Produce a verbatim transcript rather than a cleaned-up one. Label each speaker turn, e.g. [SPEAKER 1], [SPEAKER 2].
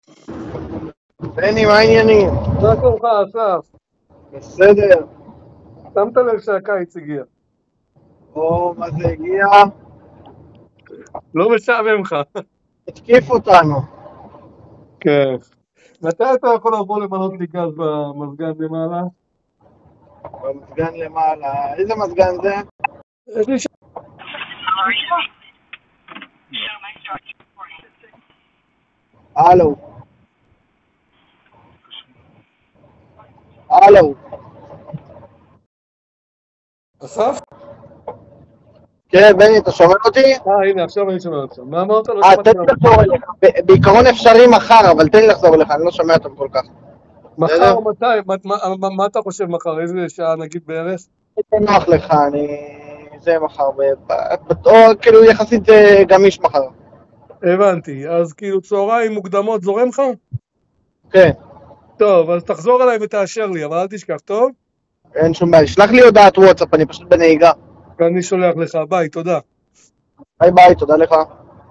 [SPEAKER 1] בני, מה העניינים?
[SPEAKER 2] מה קורך, אסף?
[SPEAKER 1] בסדר.
[SPEAKER 2] שמת לב שהקיץ הגיע.
[SPEAKER 1] או, מה זה הגיע?
[SPEAKER 2] לא משעמם לך.
[SPEAKER 1] התקיף אותנו.
[SPEAKER 2] כן. מתי אתה יכול לבוא למנות לי גז במזגן למעלה?
[SPEAKER 1] במזגן למעלה. איזה מזגן זה?
[SPEAKER 2] יש לי ש...
[SPEAKER 1] הלו. הלו.
[SPEAKER 2] אסף?
[SPEAKER 1] כן, בני, אתה שומע אותי?
[SPEAKER 2] אה, הנה, עכשיו אני שומע אותך. מה אמרת? לא
[SPEAKER 1] אה,
[SPEAKER 2] שמעתי
[SPEAKER 1] תן לי
[SPEAKER 2] מה.
[SPEAKER 1] לחזור אליך. ב- בעיקרון אפשרי מחר, אבל תן לי לחזור אליך, אני לא שומע אותם כל כך.
[SPEAKER 2] מחר
[SPEAKER 1] בסדר?
[SPEAKER 2] מתי? מה- מה- מה- מה אתה חושב מחר? איזה שעה נגיד בערך?
[SPEAKER 1] זה נוח לך, אני... זה מחר, ב... ב- או כאילו יחסית זה גמיש מחר.
[SPEAKER 2] הבנתי. אז כאילו צהריים מוקדמות זורם לך?
[SPEAKER 1] כן,
[SPEAKER 2] טוב, אז תחזור אליי ותאשר לי, אבל אל תשכח, טוב?
[SPEAKER 1] אין שום בעיה. שלח לי הודעת וואטסאפ, אני פשוט בנהיגה.
[SPEAKER 2] אני שולח לך. ביי, תודה.
[SPEAKER 1] ביי ביי, תודה לך.